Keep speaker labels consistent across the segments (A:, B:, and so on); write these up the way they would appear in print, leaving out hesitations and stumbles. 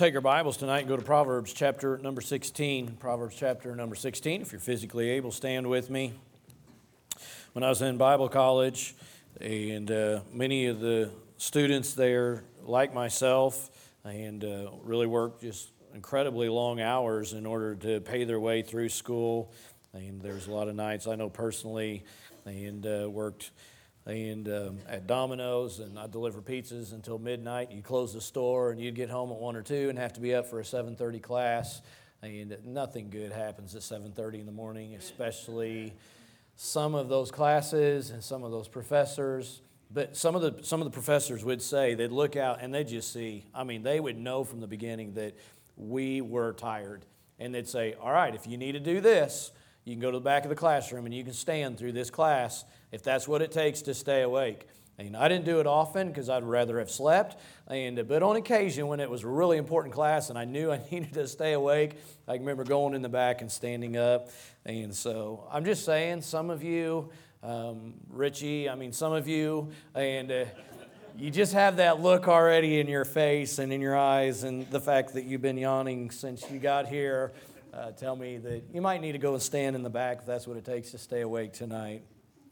A: Take our Bibles tonight and go to Proverbs chapter number 16. Proverbs chapter number 16. If you're physically able, stand with me. When I was in Bible college, and many of the students there, like myself, and really worked just incredibly long hours in order to pay their way through school. And there's a lot of nights I know personally, and worked at Domino's, and I'd deliver pizzas until midnight. You'd close the store, and you'd get home at 1 or 2 and have to be up for a 7:30 class. And nothing good happens at 7:30 in the morning, especially some of those classes and some of those professors. But some of the professors would say, they'd look out and they'd just see, they would know from the beginning that we were tired. And they'd say, all right, if you need to do this, you can go to the back of the classroom and you can stand through this class if that's what it takes to stay awake. And I didn't do it often because I'd rather have slept. But on occasion, when it was a really important class and I knew I needed to stay awake, I can remember going in the back and standing up. And so I'm just saying, some of you, Richie, some of you, and you just have that look already in your face and in your eyes, and the fact that you've been yawning since you got here tell me that you might need to go and stand in the back if that's what it takes to stay awake tonight.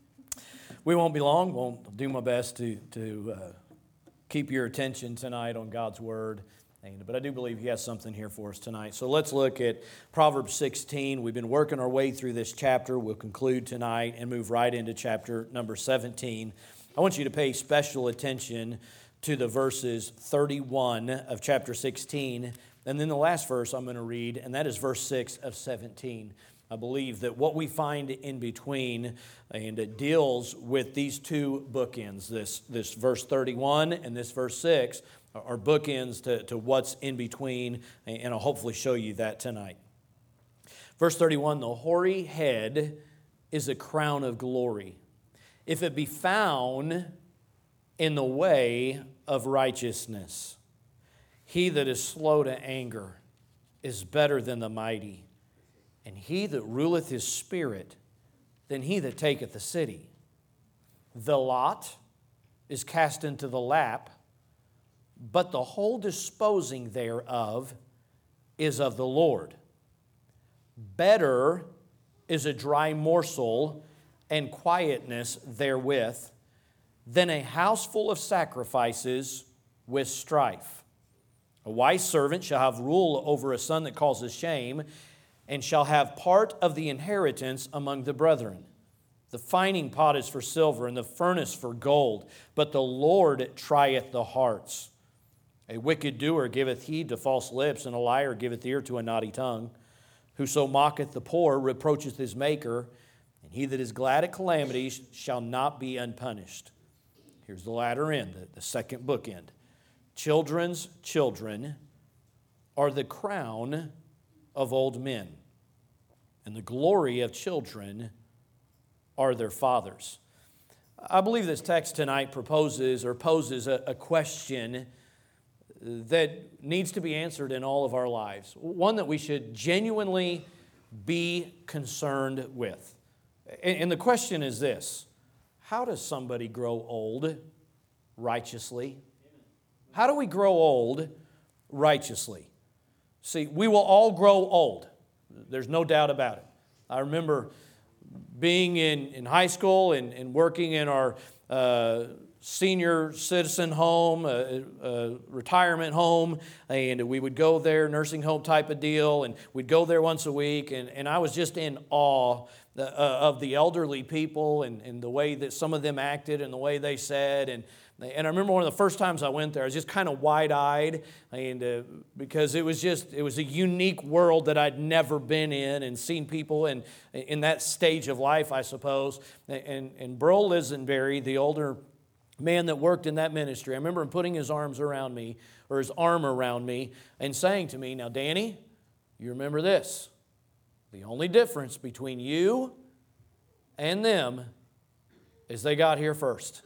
A: We won't be long. Won't do my best to keep your attention tonight on God's Word. But I do believe He has something here for us tonight. So let's look at Proverbs 16. We've been working our way through this chapter. We'll conclude tonight and move right into chapter number 17. I want you to pay special attention to the verses 31 of chapter 16. And then the last verse I'm going to read, and that is verse 6 of 17. I believe that what we find in between, and it deals with these two bookends, this verse 31 and this verse 6, are bookends to what's in between, and I'll hopefully show you that tonight. Verse 31, the hoary head is a crown of glory, if it be found in the way of righteousness. He that is slow to anger is better than the mighty, and he that ruleth his spirit than he that taketh the city. The lot is cast into the lap, but the whole disposing thereof is of the Lord. Better is a dry morsel and quietness therewith than a house full of sacrifices with strife. A wise servant shall have rule over a son that causes shame, and shall have part of the inheritance among the brethren. The fining pot is for silver, and the furnace for gold, but the Lord trieth the hearts. A wicked doer giveth heed to false lips, and a liar giveth ear to a naughty tongue. Whoso mocketh the poor reproacheth his maker, and he that is glad at calamities shall not be unpunished. Here's the latter end, the second bookend. Children's children are the crown of old men, and the glory of children are their fathers. I believe this text tonight poses a question that needs to be answered in all of our lives, one that we should genuinely be concerned with. And the question is this: how does somebody grow old righteously? How do we grow old righteously? See, we will all grow old. There's no doubt about it. I remember being in high school and working in our senior citizen home, retirement home, and we would go there, nursing home type of deal, and we'd go there once a week, and I was just in awe of the elderly people and the way that some of them acted and the way they said. And I remember one of the first times I went there, I was just kind of wide-eyed, and because it was a unique world that I'd never been in and seen people in that stage of life, I suppose. And Burl Lisenberry, the older man that worked in that ministry, I remember him putting his arm around me, and saying to me, "Now, Danny, you remember this. The only difference between you and them is they got here first."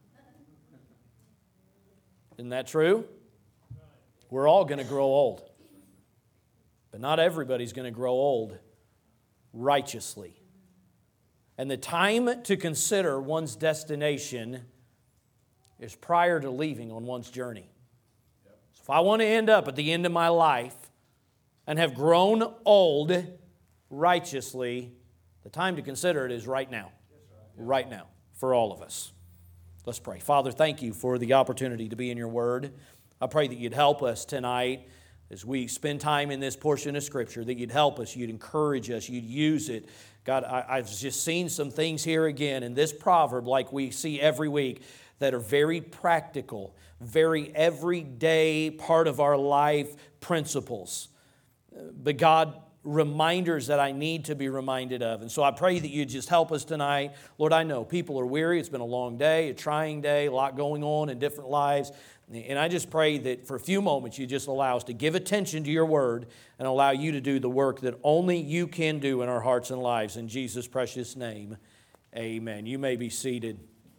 A: Isn't that true? We're all going to grow old. But not everybody's going to grow old righteously. And the time to consider one's destination is prior to leaving on one's journey. So if I want to end up at the end of my life and have grown old righteously, the time to consider it is right now. Right now, for all of us. Let's pray. Father, thank you for the opportunity to be in your word. I pray that you'd help us tonight as we spend time in this portion of Scripture, that you'd help us, you'd encourage us, you'd use it. God, I've just seen some things here again in this proverb, like we see every week, that are very practical, very everyday part of our life principles. But God, reminders that I need to be reminded of. And so I pray that you just help us tonight. Lord, I know people are weary. It's been a long day, a trying day, a lot going on in different lives. And I just pray that for a few moments you just allow us to give attention to your word and allow you to do the work that only you can do in our hearts and lives. In Jesus' precious name, amen. You may be seated.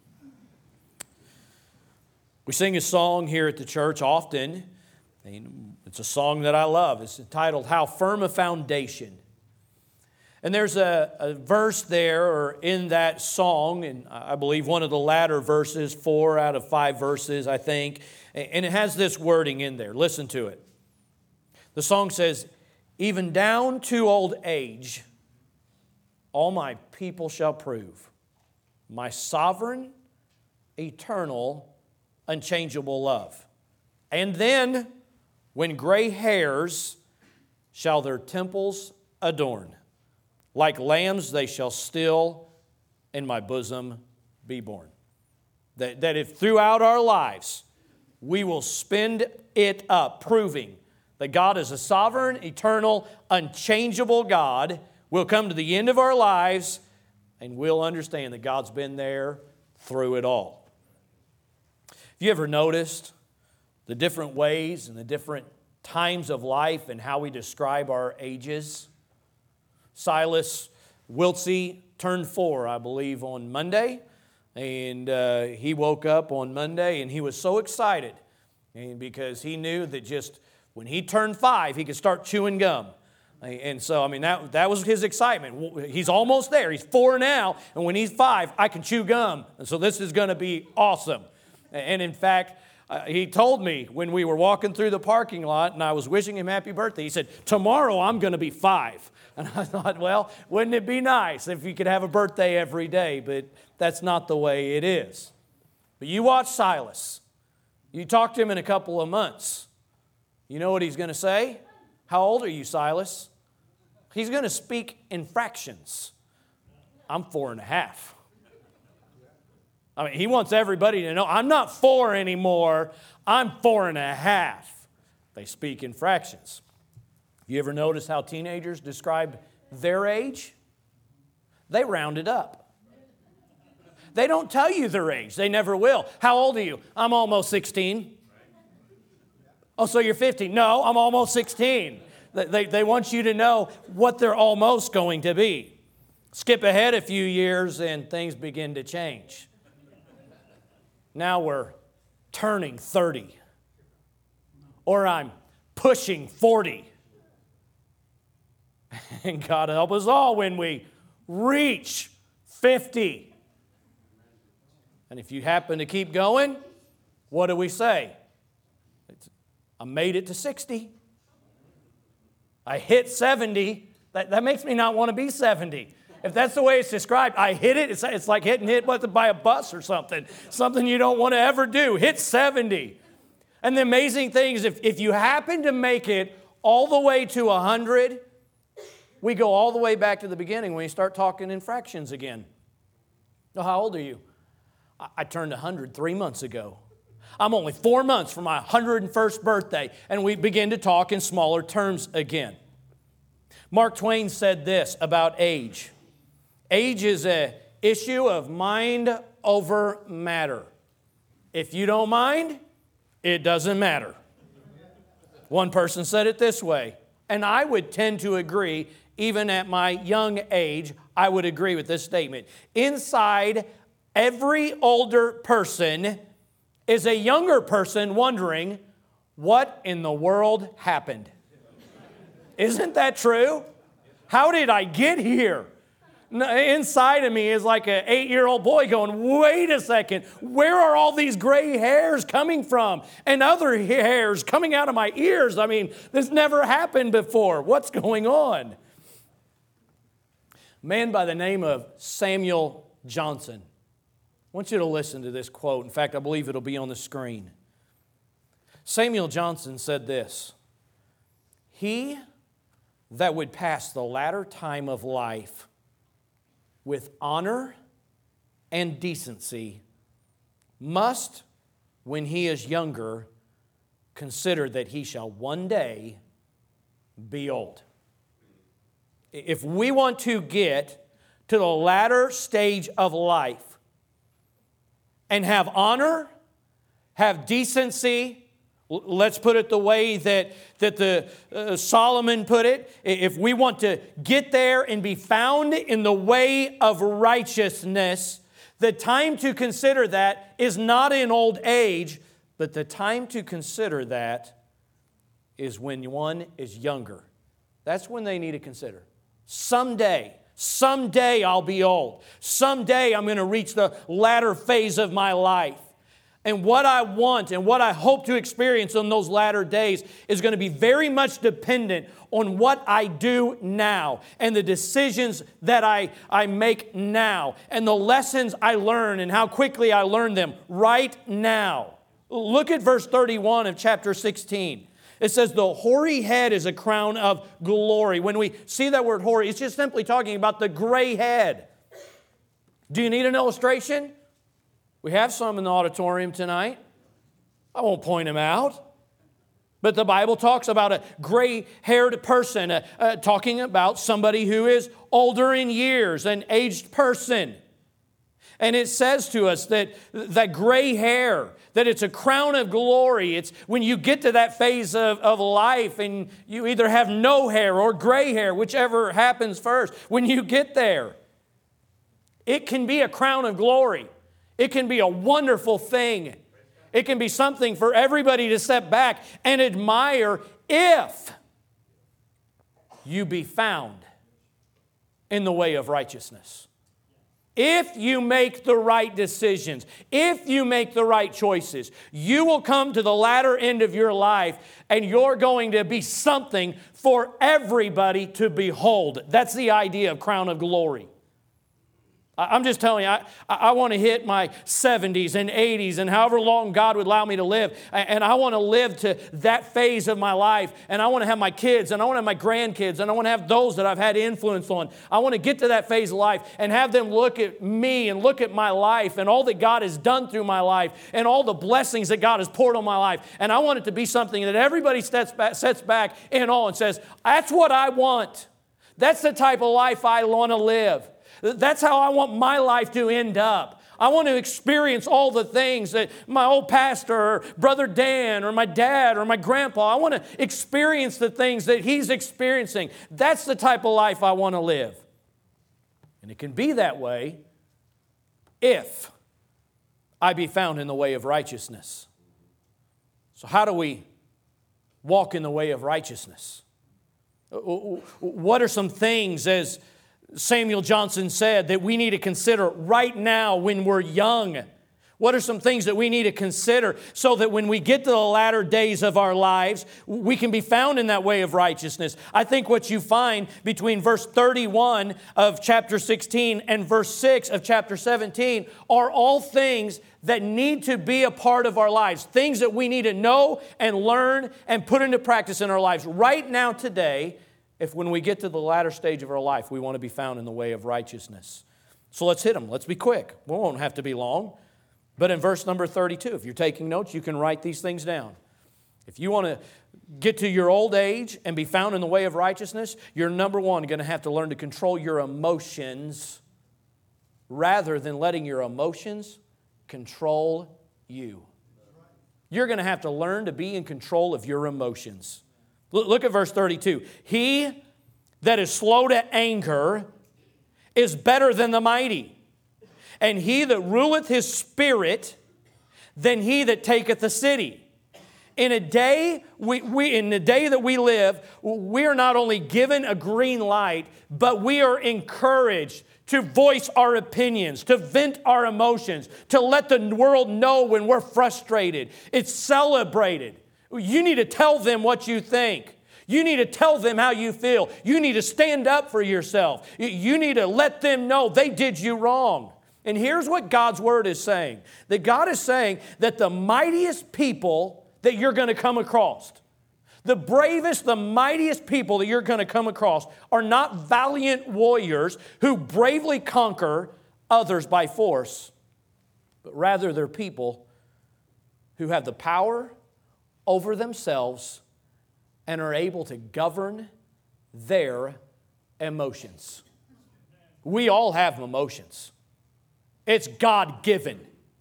A: We sing a song here at the church often. It's a song that I love. It's entitled, How Firm a Foundation. And there's a verse there or in that song, and I believe one of the latter verses, 4 out of 5 verses, I think, and it has this wording in there. Listen to it. The song says, even down to old age, all my people shall prove my sovereign, eternal, unchangeable love. And then, when gray hairs shall their temples adorn, like lambs they shall still in my bosom be born. That if throughout our lives we will spend it up proving that God is a sovereign, eternal, unchangeable God, we'll come to the end of our lives and we'll understand that God's been there through it all. Have you ever noticed the different ways and the different times of life and how we describe our ages? Silas Wiltsey turned 4, I believe, on Monday. And he woke up on Monday and he was so excited because he knew that just when he turned 5, he could start chewing gum. And so, I mean, that was his excitement. He's almost there. He's 4 now. And when he's 5, I can chew gum. And so this is going to be awesome. And in fact, he told me when we were walking through the parking lot and I was wishing him happy birthday, he said, tomorrow I'm going to be 5. And I thought, well, wouldn't it be nice if you could have a birthday every day? But that's not the way it is. But you watch Silas. You talk to him in a couple of months. You know what he's going to say? How old are you, Silas? He's going to speak in fractions. I'm 4.5. I mean, he wants everybody to know, I'm not 4 anymore, I'm 4.5. They speak in fractions. You ever notice how teenagers describe their age? They round it up. They don't tell you their age. They never will. How old are you? I'm almost 16. Oh, so you're 15. No, I'm almost 16. They want you to know what they're almost going to be. Skip ahead a few years and things begin to change. Now we're turning 30. Or I'm pushing 40. And God help us all when we reach 50. And if you happen to keep going, what do we say? I made it to 60. I hit 70. That makes me not want to be 70. If that's the way it's described, I hit it. It's like getting hit by a bus or something. Something you don't want to ever do. Hit 70. And the amazing thing is if you happen to make it all the way to 100, we go all the way back to the beginning when you start talking in fractions again. Oh, how old are you? I turned 100 3 months ago. I'm only 4 months from my 101st birthday, and we begin to talk in smaller terms again. Mark Twain said this about age. Age is an issue of mind over matter. If you don't mind, it doesn't matter. One person said it this way, and I would tend to agree. Even at my young age, I would agree with this statement. Inside every older person is a younger person wondering, what in the world happened? Isn't that true? How did I get here? inside of me is like an 8-year-old boy going, wait a second, where are all these gray hairs coming from? And other hairs coming out of my ears. I mean, this never happened before. What's going on? A man by the name of Samuel Johnson. I want you to listen to this quote. In fact, I believe it'll be on the screen. Samuel Johnson said this: "He that would pass the latter time of life with honor and decency must, when he is younger, consider that he shall one day be old." If we want to get to the latter stage of life and have honor, have decency, let's put it the way that Solomon put it. If we want to get there and be found in the way of righteousness, the time to consider that is not in old age, but the time to consider that is when one is younger. That's when they need to consider. Someday I'll be old. Someday I'm going to reach the latter phase of my life. And what I want and what I hope to experience in those latter days is going to be very much dependent on what I do now and the decisions that I make now and the lessons I learn and how quickly I learn them right now. Look at verse 31 of chapter 16. It says, "The hoary head is a crown of glory." When we see that word hoary, it's just simply talking about the gray head. Do you need an illustration? We have some in the auditorium tonight. I won't point them out. But the Bible talks about a gray-haired person, talking about somebody who is older in years, an aged person. And it says to us that gray hair, that it's a crown of glory. It's when you get to that phase of life and you either have no hair or gray hair, whichever happens first. When you get there, it can be a crown of glory. It can be a wonderful thing. It can be something for everybody to step back and admire if you be found in the way of righteousness. If you make the right decisions, if you make the right choices, you will come to the latter end of your life and you're going to be something for everybody to behold. That's the idea of crown of glory. I'm just telling you, I want to hit my 70s and 80s and however long God would allow me to live. And I want to live to that phase of my life. And I want to have my kids and I want to have my grandkids and I want to have those that I've had influence on. I want to get to that phase of life and have them look at me and look at my life and all that God has done through my life and all the blessings that God has poured on my life. And I want it to be something that everybody sets back in awe and says, that's what I want. That's the type of life I want to live. That's how I want my life to end up. I want to experience all the things that my old pastor or Brother Dan or my dad or my grandpa, I want to experience the things that he's experiencing. That's the type of life I want to live. And it can be that way if I be found in the way of righteousness. So how do we walk in the way of righteousness? What are some things, as Samuel Johnson said, that we need to consider right now when we're young? What are some things that we need to consider so that when we get to the latter days of our lives, we can be found in that way of righteousness? I think what you find between verse 31 of chapter 16 and verse 6 of chapter 17 are all things that need to be a part of our lives, things that we need to know and learn and put into practice in our lives right now today, if when we get to the latter stage of our life, we want to be found in the way of righteousness. So let's hit them. Let's be quick. We won't have to be long. But in verse number 32, if you're taking notes, you can write these things down. If you want to get to your old age and be found in the way of righteousness, you're number one going to have to learn to control your emotions rather than letting your emotions control you. You're going to have to learn to be in control of your emotions. Look at verse 32. He that is slow to anger is better than the mighty, and he that ruleth his spirit than he that taketh the city. in a day in the day that we live, we are not only given a green light, but we are encouraged to voice our opinions, to vent our emotions, to let the world know when we're frustrated. It's celebrated. You need to tell them what you think. You need to tell them how you feel. You need to stand up for yourself. You need to let them know they did you wrong. And here's what God's Word is saying. That God is saying that the mightiest people that you're going to come across, the bravest, the mightiest people that you're going to come across are not valiant warriors who bravely conquer others by force, but rather they're people who have the power over themselves and are able to govern their emotions. We all have emotions. It's God-given.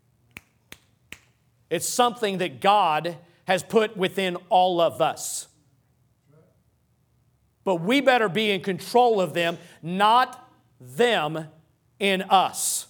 A: It's something that God has put within all of us. But we better be in control of them, not them in us.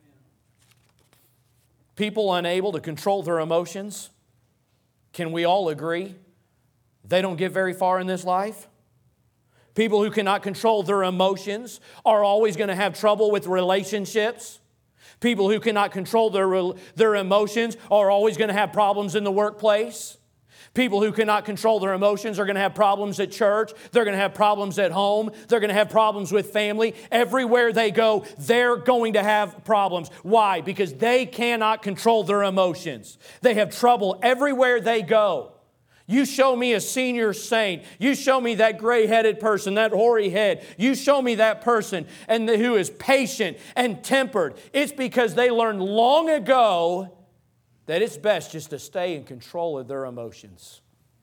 A: People unable to control their emotions, can we all agree they don't get very far in this life? People who cannot control their emotions are always going to have trouble with relationships. People who cannot control their emotions are always going to have problems in the workplace. People who cannot control their emotions are going to have problems at church. They're going to have problems at home. They're going to have problems with family. Everywhere they go, they're going to have problems. Why? Because they cannot control their emotions. They have trouble everywhere they go. You show me a senior saint. You show me that gray-headed person, that hoary head. You show me that person who is patient and tempered. It's because they learned long ago that it's best just to stay in control of their emotions.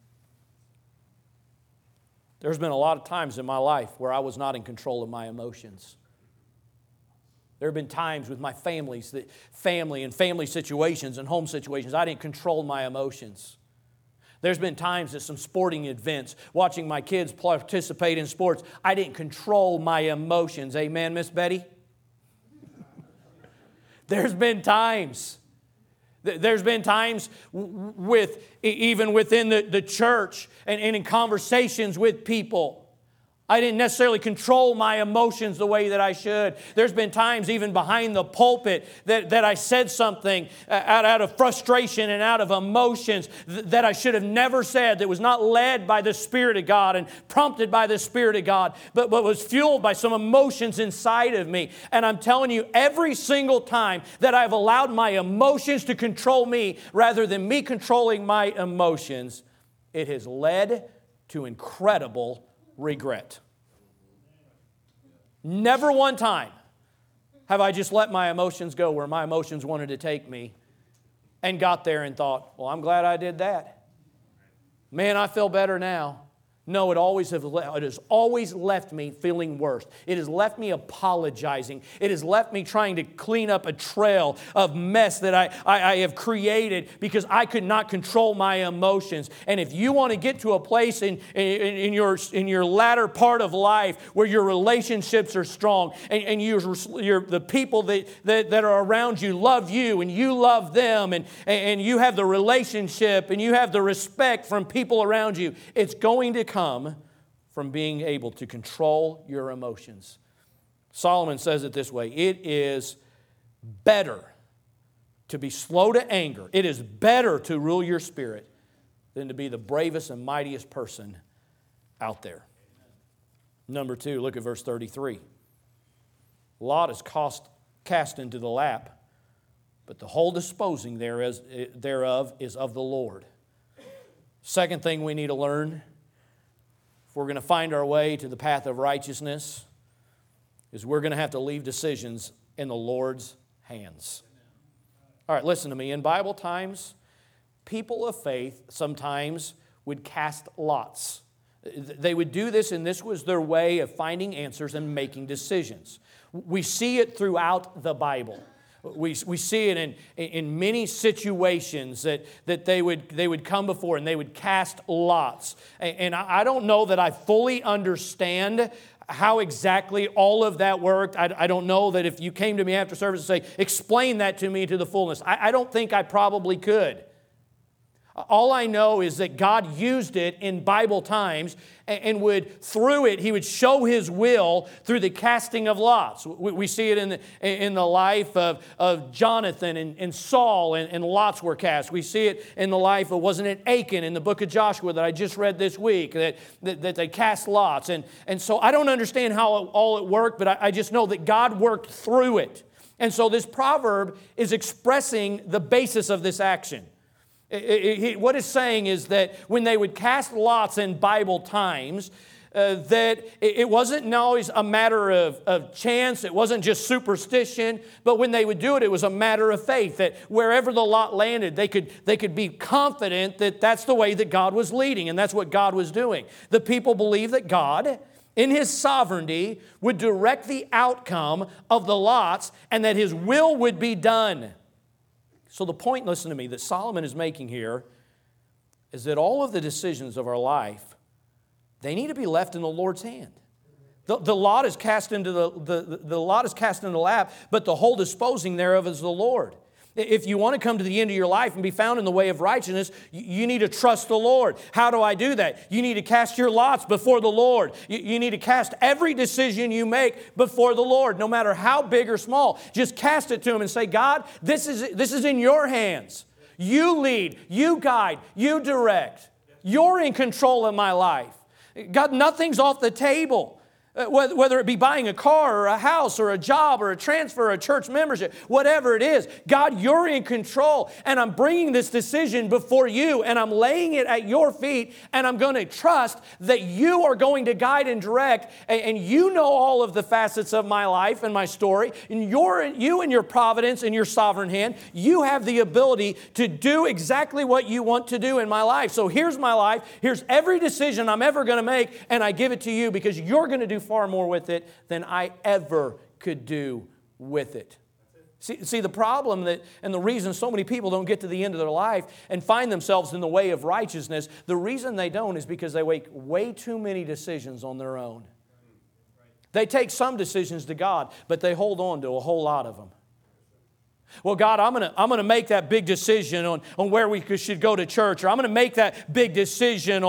A: There's been a lot of times in my life where I was not in control of my emotions. There have been times with my family and family situations and home situations, I didn't control my emotions. There's been times at some sporting events, watching my kids participate in sports, I didn't control my emotions. Amen, Miss Betty? There's been times even within the church and in conversations with people, I didn't necessarily control my emotions the way that I should. There's been times even behind the pulpit that I said something out of frustration and out of emotions that I should have never said, that was not led by the Spirit of God and prompted by the Spirit of God, but was fueled by some emotions inside of me. And I'm telling you, every single time that I've allowed my emotions to control me rather than me controlling my emotions, it has led to incredible regret. Never one time have I just let my emotions go where my emotions wanted to take me and got there and thought, well, I'm glad I did that. Man, I feel better now. No, it has always left me feeling worse. It has left me apologizing. It has left me trying to clean up a trail of mess that I have created because I could not control my emotions. And if you want to get to a place in your latter part of life where your relationships are strong and the people that are around you love you and you love them and you have the relationship and you have the respect from people around you, it's going to come from being able to control your emotions. Solomon says it this way: it is better to be slow to anger. It is better to rule your spirit than to be the bravest and mightiest person out there. Number 2, look at verse 33. Lot is cast into the lap, but the whole disposing thereof is of the Lord. Second thing we need to learn, if we're going to find our way to the path of righteousness, is we're going to have to leave decisions in the Lord's hands. All right, listen to me. In Bible times, people of faith sometimes would cast lots. They would do this, and this was their way of finding answers and making decisions. We see it throughout the Bible. We see it in many situations that they would come before and they would cast lots. And I don't know that I fully understand how exactly all of that worked. I don't know that if you came to me after service and say, explain that to me to the fullness. I don't think I probably could. All I know is that God used it in Bible times and through it, He would show His will through the casting of lots. We see it in the life of Jonathan and Saul, and lots were cast. We see it in the life of, wasn't it Achan in the book of Joshua that I just read this week, that they cast lots. And so I don't understand how all it worked, but I just know that God worked through it. And so this proverb is expressing the basis of this action. What it's saying is that when they would cast lots in Bible times, that it wasn't always a matter of chance, it wasn't just superstition, but when they would do it, it was a matter of faith, that wherever the lot landed, they could be confident that that's the way that God was leading, and that's what God was doing. The people believed that God, in His sovereignty, would direct the outcome of the lots, and that His will would be done. So the point, listen to me, that Solomon is making here is that all of the decisions of our life, they need to be left in the Lord's hand. The lot is cast into the lot is cast into the lap, but the whole disposing thereof is the Lord. If you want to come to the end of your life and be found in the way of righteousness, you need to trust the Lord. How do I do that? You need to cast your lots before the Lord. You need to cast every decision you make before the Lord, no matter how big or small. Just cast it to Him and say, God, this is in your hands. You lead, you guide, you direct. You're in control of my life. God, nothing's off the table. Whether it be buying a car or a house or a job or a transfer or a church membership, whatever it is, God, you're in control, and I'm bringing this decision before you, and I'm laying it at your feet, and I'm going to trust that you are going to guide and direct, and you know all of the facets of my life and my story, and you and your providence and your sovereign hand, you have the ability to do exactly what you want to do in my life. So here's my life, here's every decision I'm ever going to make, and I give it to you because you're going to do far more with it than I ever could do with it. See, the problem and the reason so many people don't get to the end of their life and find themselves in the way of righteousness, the reason they don't is because they make way too many decisions on their own. They take some decisions to God, but they hold on to a whole lot of them. Well, God, I'm gonna make that big decision on where we should go to church, or I'm gonna make that big decision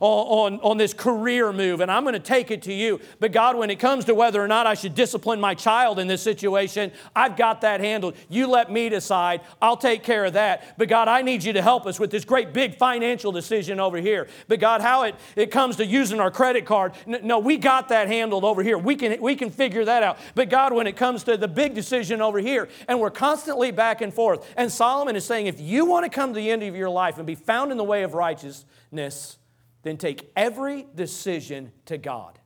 A: on this career move, and I'm gonna take it to you. But God, when it comes to whether or not I should discipline my child in this situation, I've got that handled. You let me decide. I'll take care of that. But God, I need you to help us with this great big financial decision over here. But God, how it comes to using our credit card, no, we got that handled over here. We can figure that out. But God, when it comes to the big decision over here, and we're constantly back and forth. And Solomon is saying, if you want to come to the end of your life and be found in the way of righteousness, then take every decision to God.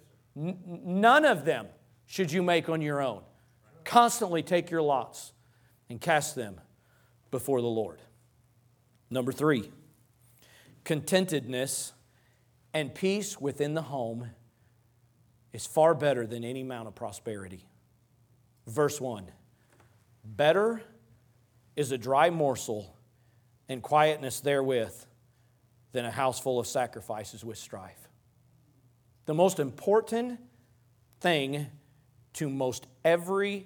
A: None of them should you make on your own. Constantly take your lots and cast them before the Lord. Number 3, contentedness and peace within the home is far better than any amount of prosperity. Verse 1. Better is a dry morsel and quietness therewith than a house full of sacrifices with strife. The most important thing to most every...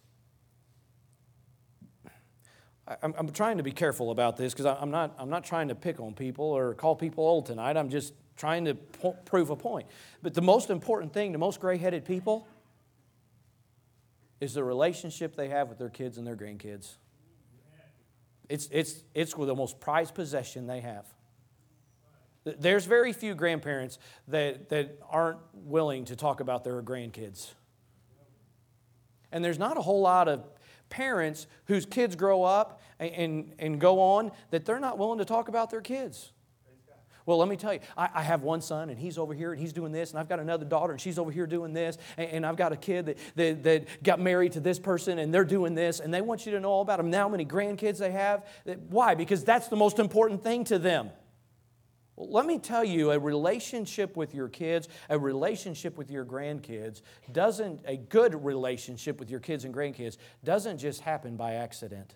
A: I'm trying to be careful about this because I'm not trying to pick on people or call people old tonight. I'm just trying to prove a point. But the most important thing to most gray-headed people is the relationship they have with their kids and their grandkids. It's the most prized possession they have. There's very few grandparents that aren't willing to talk about their grandkids. And there's not a whole lot of parents whose kids grow up and go on that they're not willing to talk about their kids. Well, let me tell you, I have one son, and he's over here, and he's doing this, and I've got another daughter, and she's over here doing this, and I've got a kid that got married to this person, and they're doing this, and they want you to know all about them, how many grandkids they have. Why? Because that's the most important thing to them. Well, let me tell you, a relationship with your kids, a relationship with your grandkids, a good relationship with your kids and grandkids doesn't just happen by accident.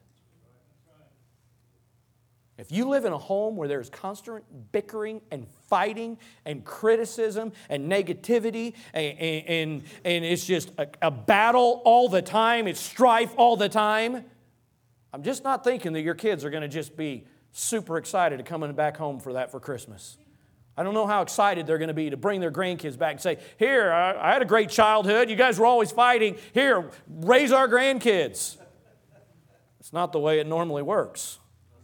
A: If you live in a home where there's constant bickering and fighting and criticism and negativity and it's just a battle all the time, it's strife all the time, I'm just not thinking that your kids are going to just be super excited to coming back home for that for Christmas. I don't know how excited they're going to be to bring their grandkids back and say, here, I had a great childhood. You guys were always fighting. Here, raise our grandkids. It's not the way it normally works.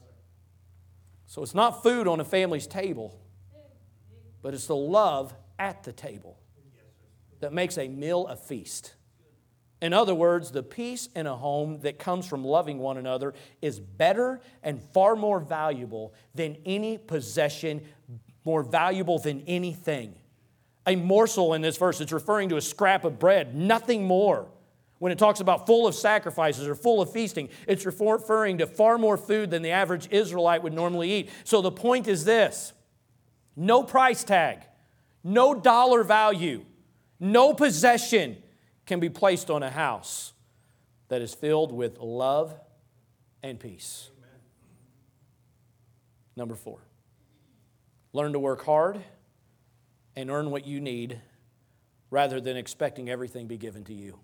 A: So it's not food on a family's table, but it's the love at the table that makes a meal a feast. In other words, the peace in a home that comes from loving one another is better and far more valuable than any possession, more valuable than anything. A morsel in this verse, it's referring to a scrap of bread, nothing more. When it talks about full of sacrifices or full of feasting, it's referring to far more food than the average Israelite would normally eat. So the point is this: no price tag, no dollar value, no possession can be placed on a house that is filled with love and peace. Amen. Number 4, learn to work hard and earn what you need rather than expecting everything be given to you.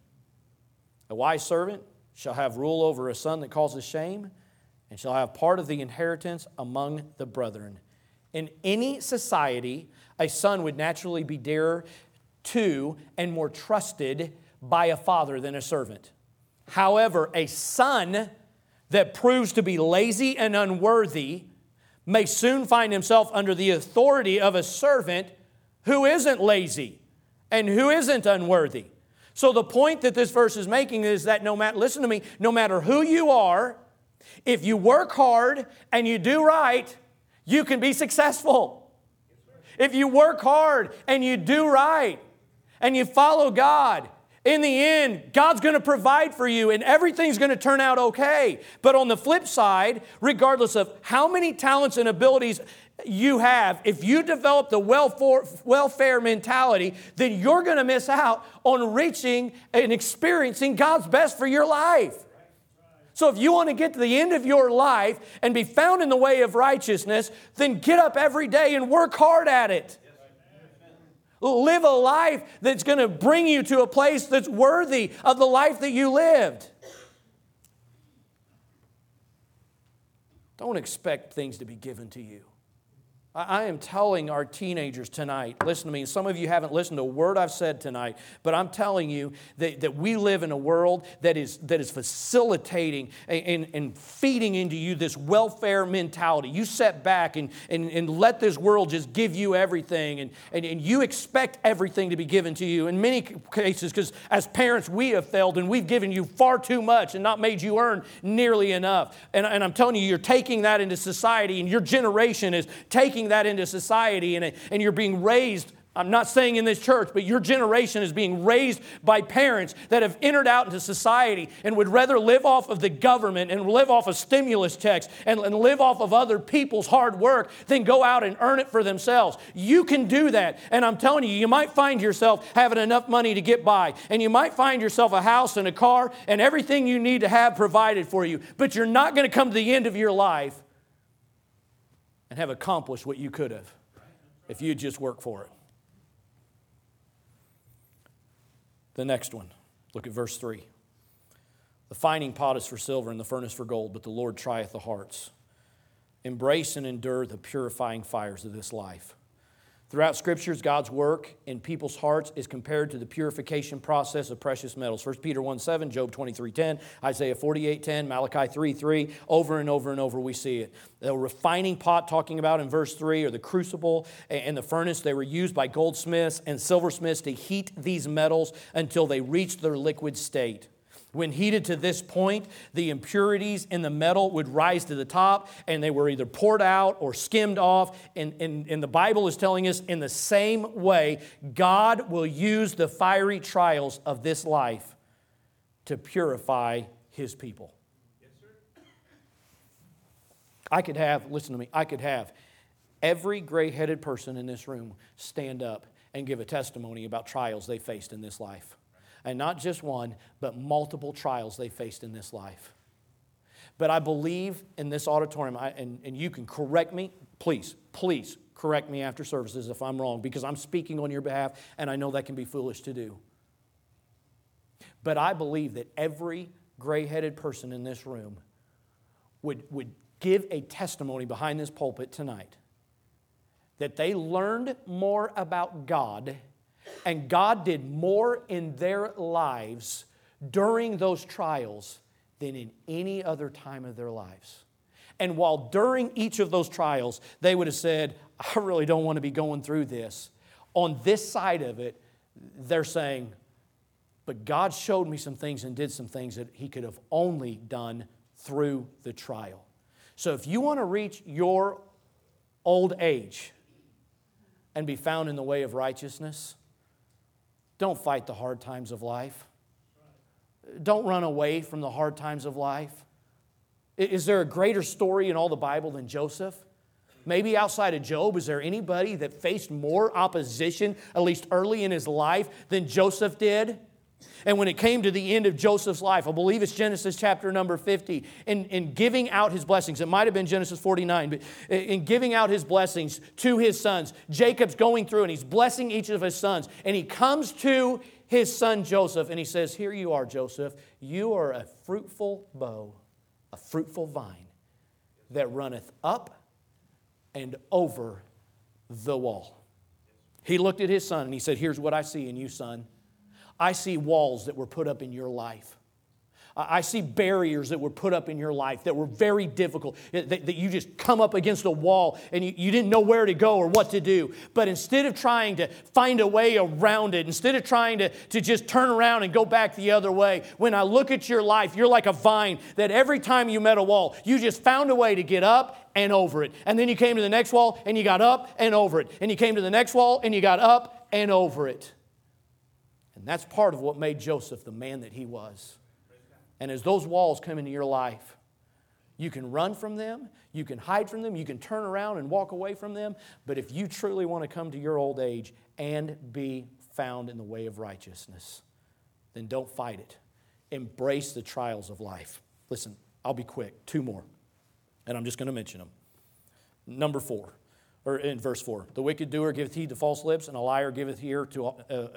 A: A wise servant shall have rule over a son that causes shame and shall have part of the inheritance among the brethren. In any society, a son would naturally be dearer to and more trusted by a father than a servant. However, a son that proves to be lazy and unworthy may soon find himself under the authority of a servant who isn't lazy and who isn't unworthy. So the point that this verse is making is that no matter who you are, if you work hard and you do right, you can be successful. If you work hard and you do right and you follow God, in the end, God's going to provide for you and everything's going to turn out okay. But on the flip side, regardless of how many talents and abilities you have, if you develop the welfare mentality, then you're going to miss out on reaching and experiencing God's best for your life. So if you want to get to the end of your life and be found in the way of righteousness, then get up every day and work hard at it. Live a life that's going to bring you to a place that's worthy of the life that you lived. Don't expect things to be given to you. I am telling our teenagers tonight, listen to me, some of you haven't listened to a word I've said tonight, but I'm telling you that we live in a world that is facilitating and feeding into you this welfare mentality. You sit back and let this world just give you everything, and you expect everything to be given to you. In many cases, because as parents we have failed and we've given you far too much and not made you earn nearly enough. And I'm telling you, you're taking that into society, and your generation is taking that into society, and you're being raised, I'm not saying in this church, but your generation is being raised by parents that have entered out into society and would rather live off of the government and live off of stimulus checks and live off of other people's hard work than go out and earn it for themselves. You can do that, and I'm telling you, you might find yourself having enough money to get by, and you might find yourself a house and a car and everything you need to have provided for you, but you're not going to come to the end of your life and have accomplished what you could have if you just worked for it. The next one, look at verse 3. The finding pot is for silver and the furnace for gold, but the Lord trieth the hearts. Embrace and endure the purifying fires of this life. Throughout Scriptures, God's work in people's hearts is compared to the purification process of precious metals. 1 Peter 1:7, Job 23:10, Isaiah 48:10, Malachi 3:3. Over and over and over we see it. The refining pot talking about in verse 3, or the crucible and the furnace, they were used by goldsmiths and silversmiths to heat these metals until they reached their liquid state. When heated to this point, the impurities in the metal would rise to the top, and they were either poured out or skimmed off. And the Bible is telling us in the same way, God will use the fiery trials of this life to purify His people. Yes, sir. I could have every gray-headed person in this room stand up and give a testimony about trials they faced in this life. And not just one, but multiple trials they faced in this life. But I believe in this auditorium, and you can correct me, please correct me after services if I'm wrong, because I'm speaking on your behalf, and I know that can be foolish to do. But I believe that every gray-headed person in this room would give a testimony behind this pulpit tonight that they learned more about God and God did more in their lives during those trials than in any other time of their lives. And while during each of those trials, they would have said, I really don't want to be going through this. On this side of it, they're saying, but God showed me some things and did some things that He could have only done through the trial. So if you want to reach your old age and be found in the way of righteousness, don't fight the hard times of life. Don't run away from the hard times of life. Is there a greater story in all the Bible than Joseph? Maybe outside of Job, is there anybody that faced more opposition, at least early in his life, than Joseph did? And when it came to the end of Joseph's life, I believe it's Genesis chapter number 50, in giving out his blessings, it might have been Genesis 49, but in giving out his blessings to his sons, Jacob's going through and he's blessing each of his sons. And he comes to his son Joseph and he says, here you are, Joseph. You are a fruitful bough, a fruitful vine that runneth up and over the wall. He looked at his son and he said, here's what I see in you, son. I see walls that were put up in your life. I see barriers that were put up in your life that were very difficult, that you just come up against a wall and you didn't know where to go or what to do. But instead of trying to find a way around it, instead of trying to just turn around and go back the other way, when I look at your life, you're like a vine that every time you met a wall, you just found a way to get up and over it. And then you came to the next wall and you got up and over it. And you came to the next wall and you got up and over it. And that's part of what made Joseph the man that he was. And as those walls come into your life, you can run from them, you can hide from them, you can turn around and walk away from them. But if you truly want to come to your old age and be found in the way of righteousness, then don't fight it. Embrace the trials of life. Listen, I'll be quick. 2 more. And I'm just going to mention them. Number 4. Or in verse 4. The wicked doer giveth heed to false lips, and a liar giveth ear to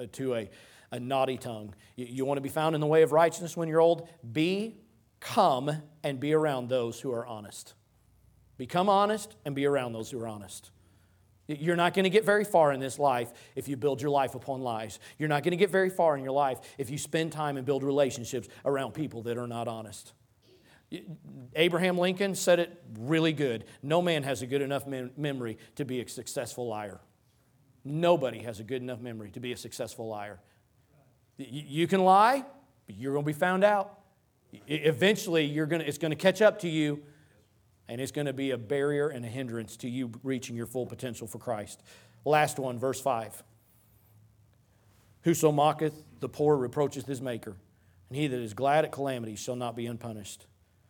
A: a naughty tongue. You want to be found in the way of righteousness when you're old? Come and be around those who are honest. Become honest and be around those who are honest. You're not going to get very far in this life if you build your life upon lies. You're not going to get very far in your life if you spend time and build relationships around people that are not honest. Abraham Lincoln said it really good. No man has a good enough memory to be a successful liar. Nobody has a good enough memory to be a successful liar. You can lie, but you're going to be found out. Eventually, it's going to catch up to you, and it's going to be a barrier and a hindrance to you reaching your full potential for Christ. Last one, verse 5. Whoso mocketh the poor reproacheth his maker, and he that is glad at calamity shall not be unpunished.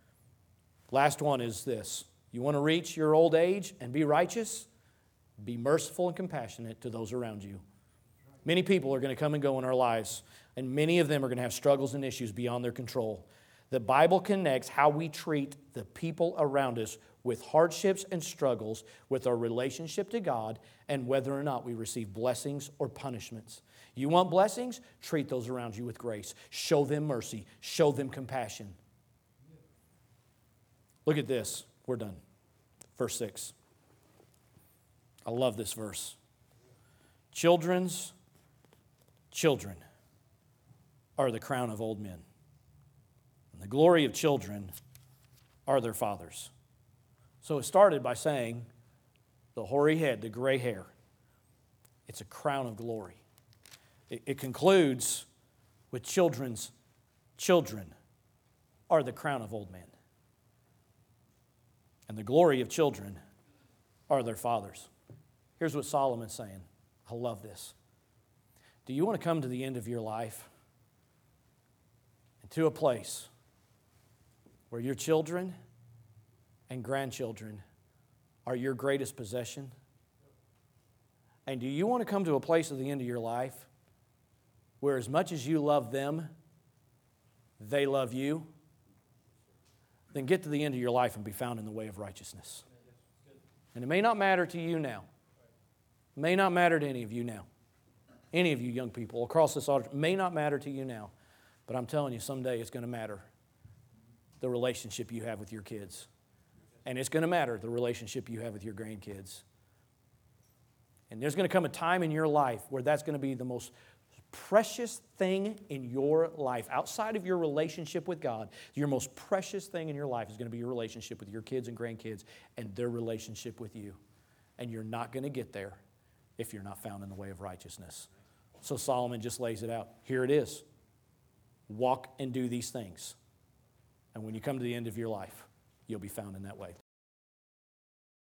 A: Last one is this. You want to reach your old age and be righteous? Be merciful and compassionate to those around you. Many people are going to come and go in our lives, and many of them are going to have struggles and issues beyond their control. The Bible connects how we treat the people around us with hardships and struggles with our relationship to God and whether or not we receive blessings or punishments. You want blessings? Treat those around you with grace. Show them mercy. Show them compassion. Look at this. We're done. Verse 6. I love this verse. Children's children are the crown of old men, and the glory of children are their fathers. So it started by saying the hoary head, the gray hair, it's a crown of glory. It concludes with children's children are the crown of old men, and the glory of children are their fathers. Here's what Solomon's saying. I love this. Do you want to come to the end of your life and to a place where your children and grandchildren are your greatest possession? And do you want to come to a place at the end of your life where as much as you love them, they love you? Then get to the end of your life and be found in the way of righteousness. And it may not matter to you now. It may not matter to any of you now. Any of you young people across this auditorium, may not matter to you now, but I'm telling you, someday it's going to matter. The relationship you have with your kids. And it's going to matter, the relationship you have with your grandkids. And there's going to come a time in your life where that's going to be the most precious thing in your life. Outside of your relationship with God, your most precious thing in your life is going to be your relationship with your kids and grandkids and their relationship with you. And you're not going to get there if you're not found in the way of righteousness. So Solomon just lays it out. Here it is. Walk and do these things. And when you come to the end of your life, you'll be found in that way.